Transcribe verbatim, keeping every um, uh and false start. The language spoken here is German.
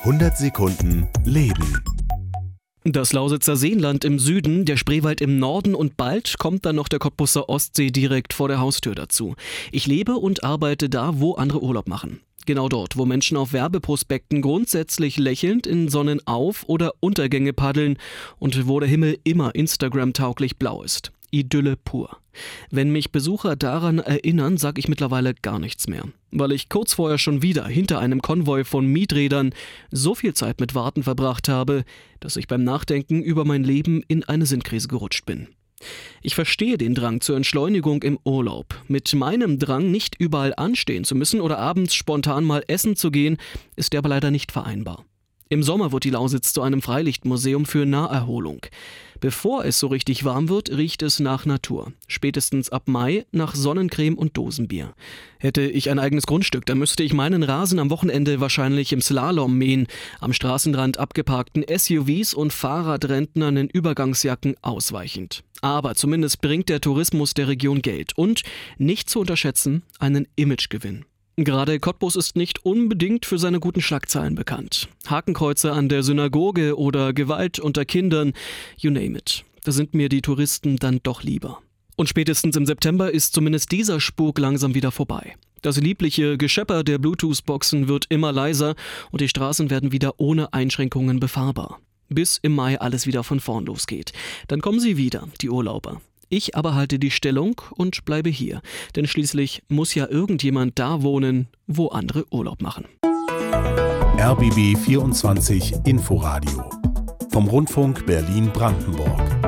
hundert Sekunden Leben. Das Lausitzer Seenland im Süden, der Spreewald im Norden und bald kommt dann noch der Cottbuser Ostsee direkt vor der Haustür dazu. Ich lebe und arbeite da, wo andere Urlaub machen. Genau dort, wo Menschen auf Werbeprospekten grundsätzlich lächelnd in Sonnenauf- oder Untergänge paddeln und wo der Himmel immer Instagram-tauglich blau ist. Idylle pur. Wenn mich Besucher daran erinnern, sage ich mittlerweile gar nichts mehr. Weil ich kurz vorher schon wieder hinter einem Konvoi von Mieträdern so viel Zeit mit Warten verbracht habe, dass ich beim Nachdenken über mein Leben in eine Sinnkrise gerutscht bin. Ich verstehe den Drang zur Entschleunigung im Urlaub. Mit meinem Drang, nicht überall anstehen zu müssen oder abends spontan mal essen zu gehen, ist der aber leider nicht vereinbar. Im Sommer wird die Lausitz zu einem Freilichtmuseum für Naherholung. Bevor es so richtig warm wird, riecht es nach Natur. Spätestens ab Mai nach Sonnencreme und Dosenbier. Hätte ich ein eigenes Grundstück, dann müsste ich meinen Rasen am Wochenende wahrscheinlich im Slalom mähen, am Straßenrand abgeparkten S U Vs und Fahrradrentnern in Übergangsjacken ausweichend. Aber zumindest bringt der Tourismus der Region Geld und, nicht zu unterschätzen, einen Imagegewinn. Gerade Cottbus ist nicht unbedingt für seine guten Schlagzeilen bekannt. Hakenkreuze an der Synagoge oder Gewalt unter Kindern, you name it. Da sind mir die Touristen dann doch lieber. Und spätestens im September ist zumindest dieser Spuk langsam wieder vorbei. Das liebliche Geschepper der Bluetooth-Boxen wird immer leiser und die Straßen werden wieder ohne Einschränkungen befahrbar. Bis im Mai alles wieder von vorn losgeht. Dann kommen sie wieder, die Urlauber. Ich aber halte die Stellung und bleibe hier, denn schließlich muss ja irgendjemand da wohnen, wo andere Urlaub machen. R B B vierundzwanzig Inforadio vom Rundfunk Berlin-Brandenburg.